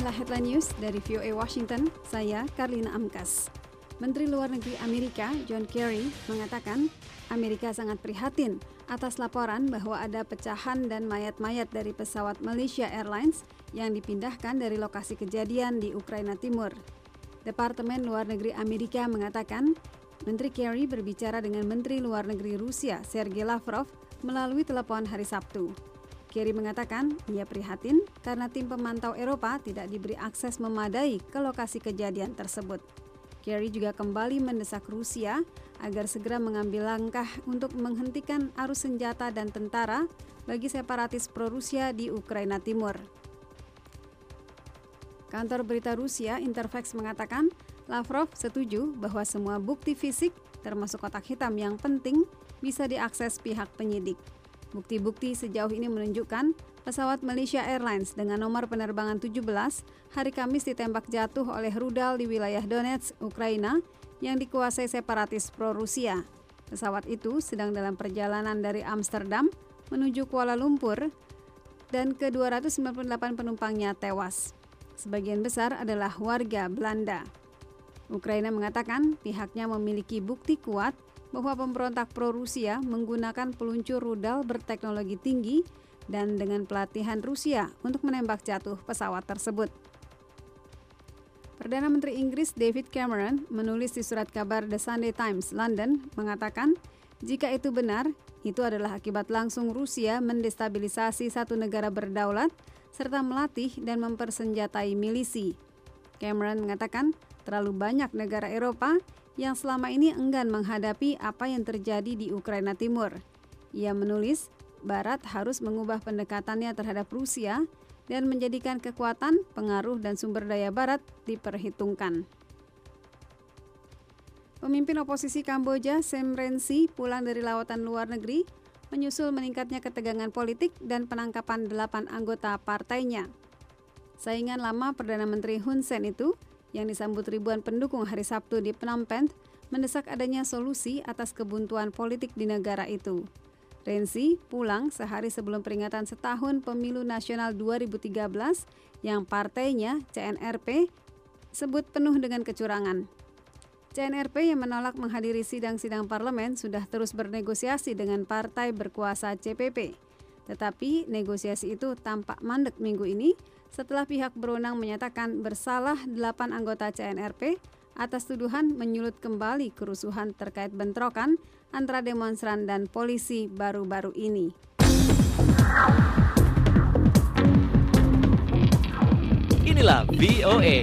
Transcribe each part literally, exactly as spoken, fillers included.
Inilah headline news dari V O A Washington, saya Karlina Amkas. Menteri Luar Negeri Amerika John Kerry mengatakan Amerika sangat prihatin atas laporan bahwa ada pecahan dan mayat-mayat dari pesawat Malaysia Airlines yang dipindahkan dari lokasi kejadian di Ukraina Timur. Departemen Luar Negeri Amerika mengatakan Menteri Kerry berbicara dengan Menteri Luar Negeri Rusia Sergei Lavrov melalui telepon hari Sabtu. Kerry mengatakan ia prihatin karena tim pemantau Eropa tidak diberi akses memadai ke lokasi kejadian tersebut. Kerry juga kembali mendesak Rusia agar segera mengambil langkah untuk menghentikan arus senjata dan tentara bagi separatis pro-Rusia di Ukraina Timur. Kantor berita Rusia Interfax mengatakan Lavrov setuju bahwa semua bukti fisik, termasuk kotak hitam yang penting, bisa diakses pihak penyidik. Bukti-bukti sejauh ini menunjukkan pesawat Malaysia Airlines dengan nomor penerbangan tujuh belas hari Kamis ditembak jatuh oleh rudal di wilayah Donetsk, Ukraina yang dikuasai separatis pro-Rusia. Pesawat itu sedang dalam perjalanan dari Amsterdam menuju Kuala Lumpur dan ke dua ratus sembilan puluh delapan penumpangnya tewas. Sebagian besar adalah warga Belanda. Ukraina mengatakan pihaknya memiliki bukti kuat bahwa pemberontak pro-Rusia menggunakan peluncur rudal berteknologi tinggi dan dengan pelatihan Rusia untuk menembak jatuh pesawat tersebut. Perdana Menteri Inggris David Cameron menulis di surat kabar The Sunday Times London mengatakan jika itu benar, itu adalah akibat langsung Rusia mendestabilisasi satu negara berdaulat serta melatih dan mempersenjatai milisi. Cameron mengatakan terlalu banyak negara Eropa yang selama ini enggan menghadapi apa yang terjadi di Ukraina Timur. Ia menulis, Barat harus mengubah pendekatannya terhadap Rusia dan menjadikan kekuatan, pengaruh, dan sumber daya Barat diperhitungkan. Pemimpin oposisi Kamboja, Sam Rainsy, pulang dari lawatan luar negeri, menyusul meningkatnya ketegangan politik dan penangkapan delapan anggota partainya. Saingan lama Perdana Menteri Hun Sen itu, yang disambut ribuan pendukung hari Sabtu di Phnom Penh, mendesak adanya solusi atas kebuntuan politik di negara itu. Rainsy pulang sehari sebelum peringatan setahun pemilu nasional dua ribu tiga belas yang partainya, C N R P, sebut penuh dengan kecurangan. C N R P yang menolak menghadiri sidang-sidang parlemen sudah terus bernegosiasi dengan partai berkuasa C P P. Tetapi negosiasi itu tampak mandek minggu ini setelah pihak berwenang menyatakan bersalah delapan anggota C N R P atas tuduhan menyulut kembali kerusuhan terkait bentrokan antara demonstran dan polisi baru-baru ini. Inilah V O A.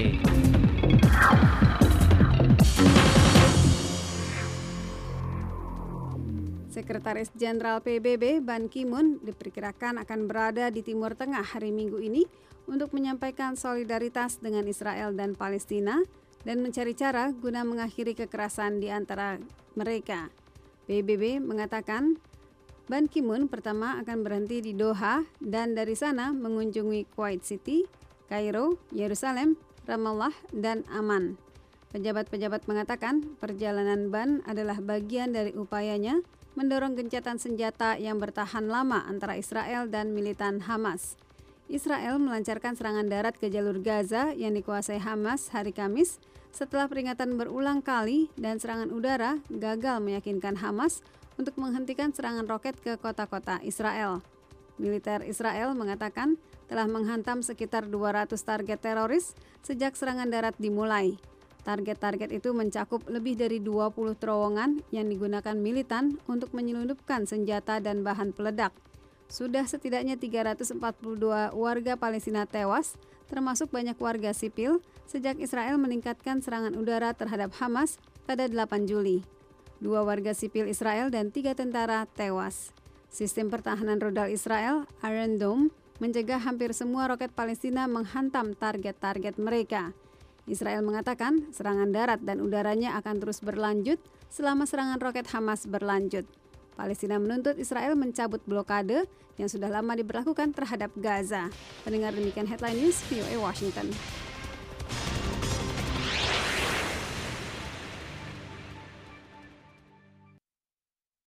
Sekretaris Jenderal P B B Ban Ki-moon diperkirakan akan berada di Timur Tengah hari Minggu ini untuk menyampaikan solidaritas dengan Israel dan Palestina dan mencari cara guna mengakhiri kekerasan di antara mereka. P B B mengatakan Ban Ki-moon pertama akan berhenti di Doha dan dari sana mengunjungi Kuwait City, Kairo, Yerusalem, Ramallah, dan Amman. Pejabat-pejabat mengatakan perjalanan Ban adalah bagian dari upayanya mendorong gencatan senjata yang bertahan lama antara Israel dan militan Hamas. Israel melancarkan serangan darat ke jalur Gaza yang dikuasai Hamas hari Kamis setelah peringatan berulang kali dan serangan udara gagal meyakinkan Hamas untuk menghentikan serangan roket ke kota-kota Israel. Militer Israel mengatakan telah menghantam sekitar dua ratus target teroris sejak serangan darat dimulai. Target-target itu mencakup lebih dari dua puluh terowongan yang digunakan militan untuk menyelundupkan senjata dan bahan peledak. Sudah setidaknya tiga ratus empat puluh dua warga Palestina tewas, termasuk banyak warga sipil, sejak Israel meningkatkan serangan udara terhadap Hamas pada delapan Juli. Dua warga sipil Israel dan tiga tentara tewas. Sistem pertahanan rudal Israel, Iron Dome, mencegah hampir semua roket Palestina menghantam target-target mereka. Israel mengatakan serangan darat dan udaranya akan terus berlanjut selama serangan roket Hamas berlanjut. Palestina menuntut Israel mencabut blokade yang sudah lama diberlakukan terhadap Gaza. Pendengar demikian headline news V O A Washington.